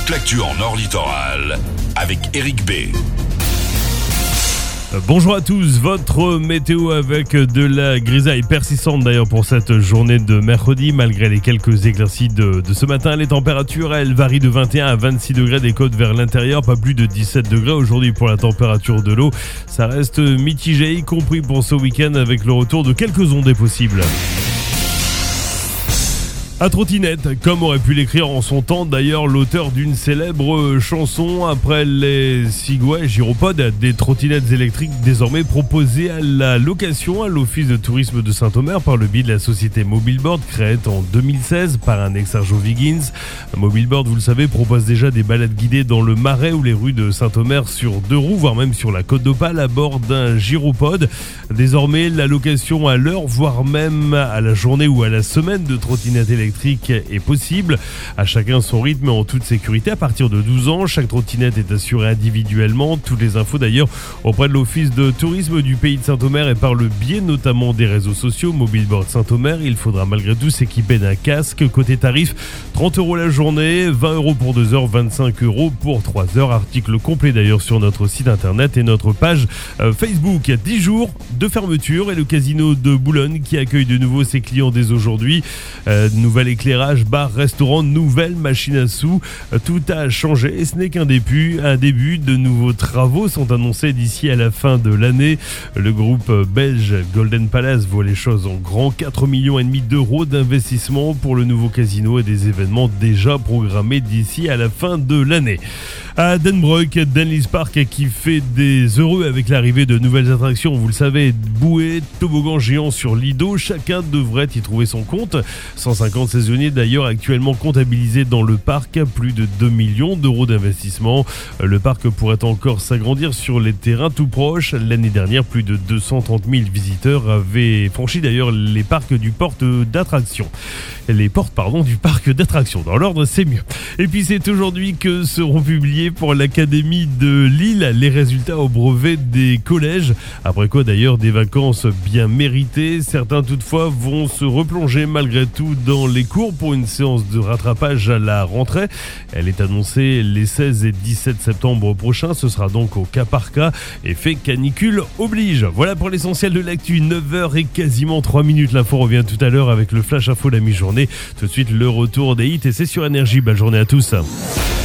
toute l'actu en Nord Littoral avec Eric B. Bonjour à tous, votre météo avec de la grisaille persistante d'ailleurs pour cette journée de mercredi. Malgré les quelques éclaircies de ce matin, les températures elles varient de 21 à 26 degrés des côtes vers l'intérieur, pas plus de 17 degrés aujourd'hui pour la température de l'eau. Ça reste mitigé, y compris pour ce week-end avec le retour de quelques ondées possibles. À trottinette, comme aurait pu l'écrire en son temps d'ailleurs l'auteur d'une célèbre chanson, après les Segway gyropodes, des trottinettes électriques désormais proposées à la location à l'office de tourisme de Saint-Omer par le biais de la société Mobileboard créée en 2016 par un ex-Sergio Viggins. Mobileboard, vous le savez, propose déjà des balades guidées dans le Marais ou les rues de Saint-Omer sur 2 roues, voire même sur la Côte d'Opale à bord d'un gyropode. Désormais, la location à l'heure, voire même à la journée ou à la semaine de trottinettes électriques est possible. À chacun son rythme en toute sécurité. À partir de 12 ans, chaque trottinette est assurée individuellement. Toutes les infos d'ailleurs auprès de l'office de tourisme du pays de Saint-Omer et par le biais notamment des réseaux sociaux Mobileboard Saint-Omer. Il faudra malgré tout s'équiper d'un casque. Côté tarif, 30 € la journée, 20 € pour 2 heures, 25 € pour 3 heures. Article complet d'ailleurs sur notre site internet et notre page Facebook. 10 jours de fermeture et le casino de Boulogne qui accueille de nouveau ses clients dès aujourd'hui. Nouvel éclairage, bar, restaurant, nouvelle machine à sous. Tout a changé et ce n'est qu'un début. Un début de nouveaux travaux sont annoncés d'ici à la fin de l'année. Le groupe belge Golden Palace voit les choses en grand. 4,5 millions d'euros d'investissement pour le nouveau casino et des événements déjà programmés d'ici à la fin de l'année. À Denbroek, Denlis Park qui fait des heureux avec l'arrivée de nouvelles attractions. Vous le savez, bouées, toboggan géant sur Lido, chacun devrait y trouver son compte. 150 saisonniers d'ailleurs actuellement comptabilisés dans le parc, plus de 2 millions d'euros d'investissement. Le parc pourrait encore s'agrandir sur les terrains tout proches. L'année dernière, plus de 230 000 visiteurs avaient franchi d'ailleurs les portes du parc d'attractions. Dans l'ordre, c'est mieux. Et puis c'est aujourd'hui que seront publiés pour l'Académie de Lille les résultats au brevet des collèges. Après quoi d'ailleurs des vacances bien méritées. Certains toutefois vont se replonger malgré tout dans les cours pour une séance de rattrapage à la rentrée. Elle est annoncée les 16 et 17 septembre prochains. Ce sera donc au cas par cas. Effet canicule oblige. Voilà pour l'essentiel de l'actu. 9h et quasiment 3 minutes. L'info revient tout à l'heure avec le flash info de la mi-journée. Tout de suite le retour des hits et c'est sur Énergie. Belle journée à tous.